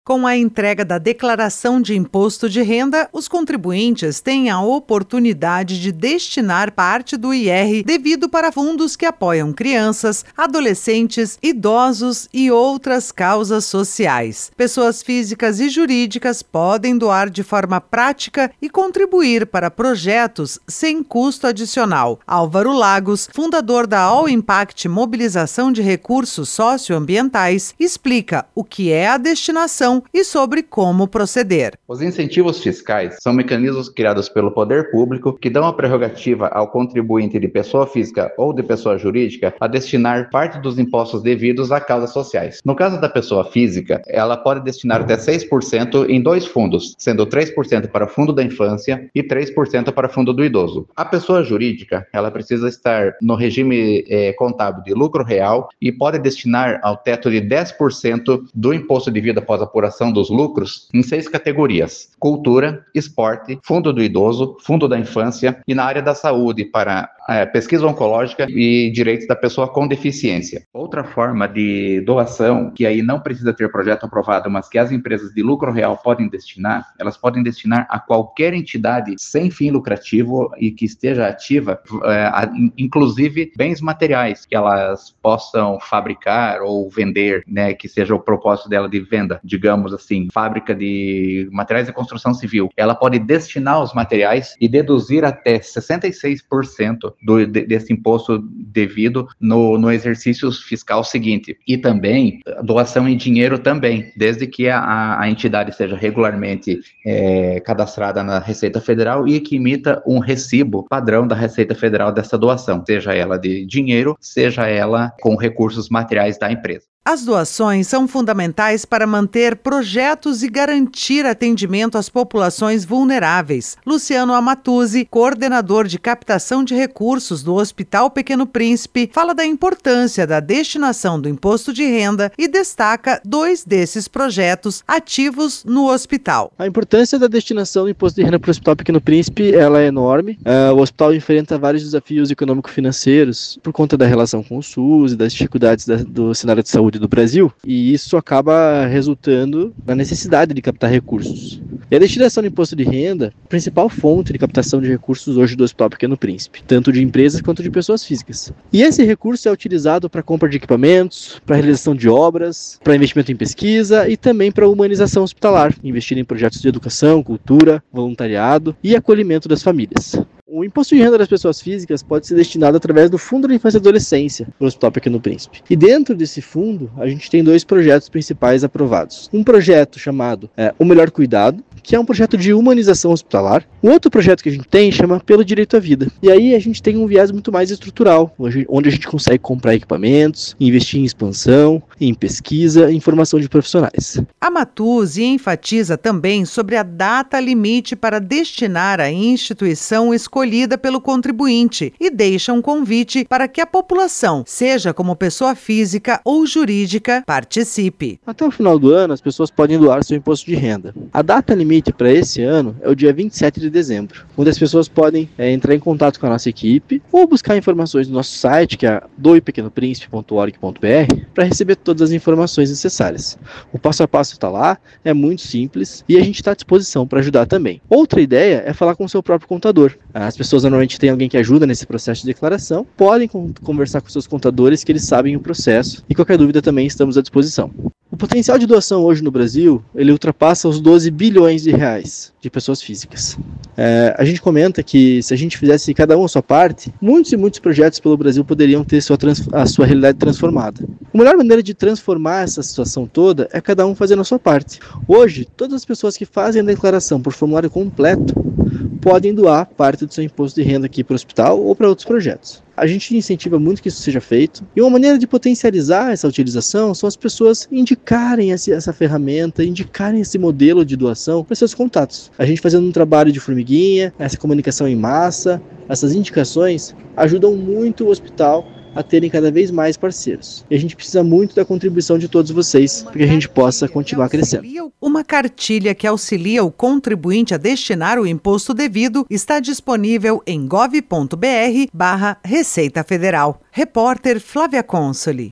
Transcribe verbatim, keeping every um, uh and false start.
Com a entrega da declaração de imposto de renda, os contribuintes têm a oportunidade de destinar parte do I R devido para fundos que apoiam crianças, adolescentes, idosos e outras causas sociais. Pessoas físicas e jurídicas podem doar de forma prática e contribuir para projetos sem custo adicional. Álvaro Lagos, fundador da All Impact Mobilização de Recursos Socioambientais, explica o que é a destinação e sobre como proceder. Os incentivos fiscais são mecanismos criados pelo poder público que dão a prerrogativa ao contribuinte de pessoa física ou de pessoa jurídica a destinar parte dos impostos devidos a causas sociais. No caso da pessoa física, ela pode destinar até seis por cento em dois fundos, sendo três por cento para o Fundo da Infância e três por cento para o Fundo do Idoso. A pessoa jurídica, ela precisa estar no regime eh, contábil de lucro real e pode destinar ao teto de dez por cento do imposto devido após a apuração dos lucros em seis categorias: cultura, esporte, fundo do idoso, fundo da infância e na área da saúde para é, pesquisa oncológica e direitos da pessoa com deficiência. Outra forma de doação, que aí não precisa ter projeto aprovado, mas que as empresas de lucro real podem destinar, elas podem destinar a qualquer entidade sem fim lucrativo e que esteja ativa, é, a, inclusive bens materiais que elas possam fabricar ou vender, né, que seja o propósito dela de venda, digamos assim, fábrica de materiais de construção civil. Ela pode destinar os materiais e deduzir até sessenta e seis por cento do, de, desse imposto devido no, no exercício fiscal seguinte. E também, doação em dinheiro também, desde que a, a entidade seja regularmente é, cadastrada na Receita Federal e que emita um recibo padrão da Receita Federal dessa doação, seja ela de dinheiro, seja ela com recursos materiais da empresa. As doações são fundamentais para manter projetos e garantir atendimento às populações vulneráveis. Luciano Amatuzzi, coordenador de captação de recursos do Hospital Pequeno Príncipe, fala da importância da destinação do imposto de renda e destaca dois desses projetos ativos no hospital. A importância da destinação do imposto de renda para o Hospital Pequeno Príncipe ela é enorme. Uh, o hospital enfrenta vários desafios econômico-financeiros por conta da relação com o SUS e das dificuldades da, do cenário de saúde do Brasil, e isso acaba resultando na necessidade de captar recursos. E a destinação do imposto de renda, a principal fonte de captação de recursos hoje do Hospital Pequeno Príncipe, tanto de empresas quanto de pessoas físicas. E esse recurso é utilizado para compra de equipamentos, para realização de obras, para investimento em pesquisa e também para humanização hospitalar, investir em projetos de educação, cultura, voluntariado e acolhimento das famílias. O imposto de renda das pessoas físicas pode ser destinado através do Fundo da Infância e Adolescência do Hospital Pequeno Príncipe. E dentro desse fundo, a gente tem dois projetos principais aprovados. Um projeto chamado é, O Melhor Cuidado, que é um projeto de humanização hospitalar. O outro projeto que a gente tem chama Pelo Direito à Vida. E aí a gente tem um viés muito mais estrutural, onde a gente consegue comprar equipamentos, investir em expansão, em pesquisa e em formação de profissionais. Amatuzzi enfatiza também sobre a data limite para destinar a instituição escolhida pelo contribuinte e deixa um convite para que a população, seja como pessoa física ou jurídica, participe. Até o final do ano, as pessoas podem doar seu imposto de renda. A data limite para esse ano é o dia vinte e sete de dezembro, onde as pessoas podem é, entrar em contato com a nossa equipe ou buscar informações no nosso site, que é doe pequeno príncipe ponto org ponto br, para receber todas as informações necessárias. O passo a passo está lá, é muito simples e a gente está à disposição para ajudar também. Outra ideia é falar com o seu próprio contador. As pessoas normalmente têm alguém que ajuda nesse processo de declaração, podem conversar com seus contadores que eles sabem o processo e qualquer dúvida também estamos à disposição. O potencial de doação hoje no Brasil, ele ultrapassa os doze bilhões de reais de pessoas físicas. É, a gente comenta que se a gente fizesse cada um a sua parte, muitos e muitos projetos pelo Brasil poderiam ter sua trans- a sua realidade transformada. A melhor maneira de transformar essa situação toda é cada um fazendo a sua parte. Hoje, todas as pessoas que fazem a declaração por formulário completo podem doar parte do seu imposto de renda aqui para o hospital ou para outros projetos. A gente incentiva muito que isso seja feito. E uma maneira de potencializar essa utilização são as pessoas indicarem esse, essa ferramenta, indicarem esse modelo de doação para seus contatos. A gente fazendo um trabalho de formiguinha, essa comunicação em massa, essas indicações ajudam muito o hospital a terem cada vez mais parceiros. E a gente precisa muito da contribuição de todos vocês para que a gente possa continuar crescendo. Uma cartilha que auxilia o contribuinte a destinar o imposto devido está disponível em gov ponto br barra Receita Federal. Repórter Flávia Consoli.